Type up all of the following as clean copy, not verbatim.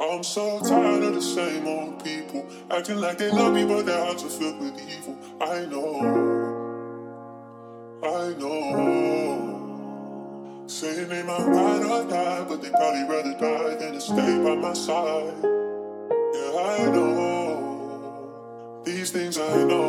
I'm so tired of the same old people acting like they love me, but their hearts are filled with evil. I know. Saying they might ride or die, but they probably rather die than to stay by my side. Yeah, I know. These things I know.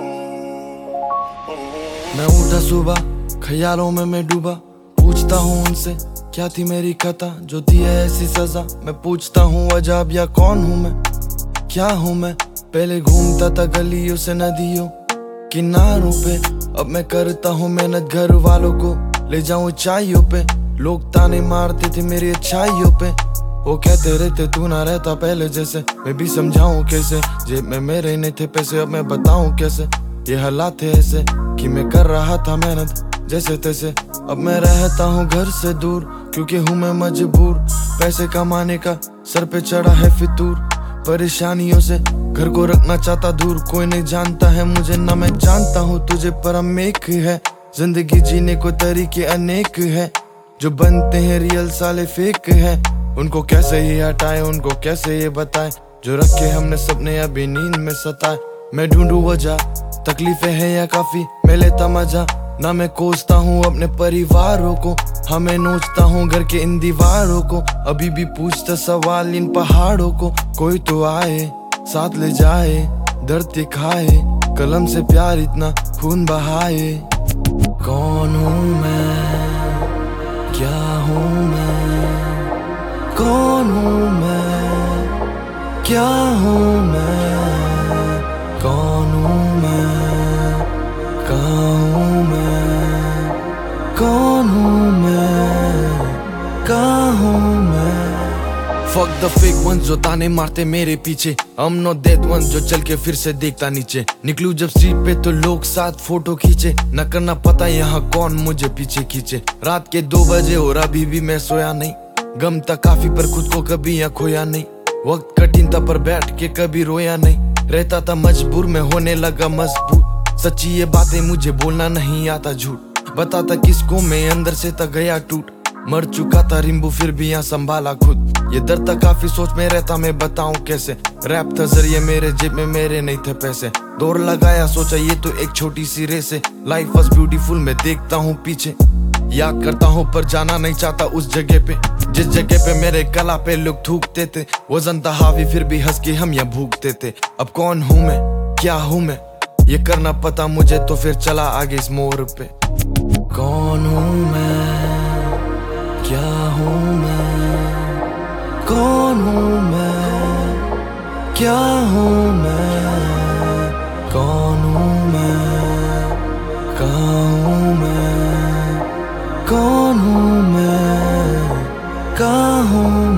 मैं उठा सुबह, ख्यालों में मैं डूबा, पूछता हूँ उनसे क्या थी मेरी खता जो दी है ऐसी सजा। मैं पूछता हूँ अजाब या कौन हूँ मैं, क्या हूँ मैं। पहले घूमता था गलियों से नदियों किनारों पे, अब मैं करता हूँ मेहनत घर वालों को ले जाऊँ ऊंचाइयों पे। लोग ताने मारते थे मेरी अच्छाइयों पे, वो कहते रहते तू ना रहता पहले जैसे। मैं भी समझाऊं कैसे, जेब में मेरे नहीं थे पैसे, अब मैं बताऊं कैसे। ये हालात थे ऐसे कि मैं कर रहा था मेहनत जैसे तैसे। अब मैं रहता हूँ घर से दूर क्योंकि हूँ मैं मजबूर। पैसे कमाने का सर पे चढ़ा है फितूर, परेशानियों से घर को रखना चाहता दूर। कोई नहीं जानता है मुझे ना मैं जानता हूँ तुझे, पर हम एक है। जिंदगी जीने को तरीके अनेक है, जो बनते हैं रियल साले फेक है। उनको कैसे ये हटाए, उनको कैसे ये बताए, जो रखे हमने सपने अभी नींद में सताए। मैं ढूंढूं वजह, तकलीफें हैं या काफी मैं लेता मजा। ना मैं कोसता हूँ अपने परिवारों को, हमें नोचता हूँ घर के इन दीवारों को। अभी भी पूछता सवाल इन पहाड़ों को, कोई तो आए साथ ले जाए, दर्द दिखाए, कलम से प्यार इतना खून बहाए। कौन हूँ मैं, क्या हूँ मैं, कौन हूँ मैं, क्या हूँ मैं, कौन हूँ मैं, कहाँ हूँ मैं, कौन हूँ मैं, कहाँ हूँ मैं। Fuck the fake ones जो ताने मारते मेरे पीछे, I'm not that one जो चल के फिर से देखता नीचे। निकलूं जब स्ट्रीट पे तो लोग साथ फोटो खींचे, न करना पता यहाँ कौन मुझे पीछे खींचे। रात के 2 बजे और अभी भी मैं सोया नहीं, गम था काफी पर खुद को कभी यहाँ खोया नहीं। वक्त कठिन था पर बैठ के कभी रोया नहीं, रहता था मजबूर में होने लगा मजबूर। सच्ची ये बातें मुझे बोलना नहीं आता, झूठ बताता किसको मैं अंदर से था गया टूट। मर चुका था रिम्बू फिर भी यहाँ संभाला खुद, ये दर्द था काफी सोच में रहता मैं बताऊं कैसे। रैप था जरिए मेरे, जेब में मेरे नहीं थे पैसे, दौड़ लगाया सोचा ये तो एक छोटी सी रेस है। लाइफ वाज ब्यूटीफुल मैं देखता हूँ पीछे, याद करता हूँ पर जाना नहीं चाहता उस जगह पे जिस जगह पे मेरे कला पे लोग थूकते थे। वजन था हावी फिर भी हंस के हम यहाँ भूखते थे। अब कौन हूँ मैं, क्या हूँ मैं, ये करना पता मुझे तो फिर चला आगे इस मोड़ पे। कौन हूँ मैं, क्या हूँ मैं, कौन हूँ मैं, क्या हूँ मैं, कौन हूँ मैं, कहाँ हूँ मैं, कौन हूँ मैं, कहाँ हूँ